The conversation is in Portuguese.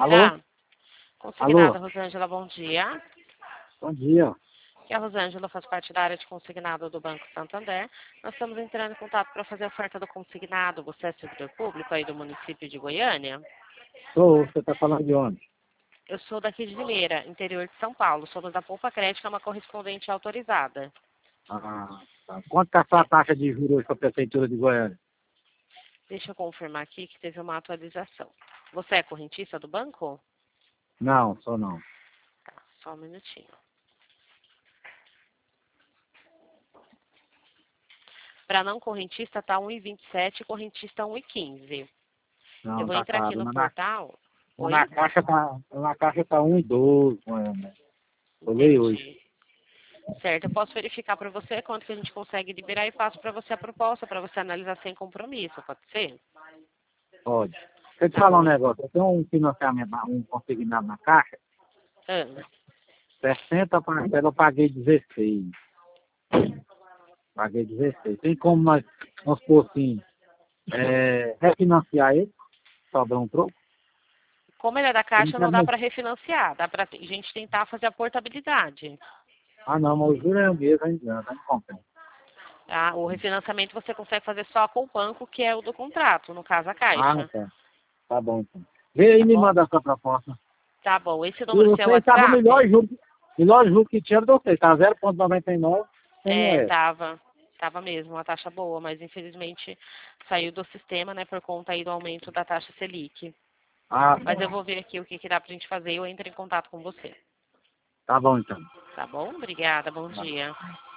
Alô? Consignada, Alô? Rosângela, bom dia. Bom dia. Aqui é a Rosângela, faz parte da área de consignado do Banco Santander. Nós estamos entrando em contato para fazer a oferta do consignado. Você é servidor público aí do município de Goiânia? Você está falando de onde? Eu sou daqui de Limeira, interior de São Paulo. Somos da Poupa Crédito, é uma correspondente autorizada. Ah, tá. Quanto está a sua taxa de juros hoje para a Prefeitura de Goiânia? Deixa eu confirmar aqui que teve uma atualização. Você é correntista do banco? Não, só não. Tá, só um minutinho. Para não correntista tá 1,27, correntista 1,15. Eu Não, vou tá entrar aqui caro. no portal. Na Oi? caixa tá 1,12, Goiânia. Olhei hoje. Entendi. Certo, eu posso verificar para você quanto que a gente consegue liberar e passo para você a proposta, para você analisar sem compromisso, pode ser? Pode. Deixa eu te Tá falar um bom. negócio. Eu tenho um financiamento, um consignado na caixa. Ah, 60 parcelas eu paguei 16. Paguei 16. Tem como nós, vamos supor assim, refinanciar ele? Sobrar um troco? como ele é da Eu não Caixa, não quero dá nem- para refinanciar, dá para a gente tentar fazer a portabilidade. Ah, não, mas o juro é o mesmo, ainda não compensa. Tá? O refinanciamento você consegue fazer só com o banco, que é o do contrato, no caso a Ah, Caixa. tá. Tá bom, então. Vê aí e Tá me bom? manda a sua proposta. Tá bom. Esse E número seu é o você estava WhatsApp? melhor juro que tinha de você, tá 0,99 sem o É, S. tava mesmo, uma taxa boa, mas infelizmente saiu do sistema, né, por conta aí do aumento da taxa Selic. Ah, Mas tá. eu vou ver aqui o que que dá pra gente fazer e eu entro em contato com você. Tá bom, então. Tá bom? Obrigada, bom Tá. dia.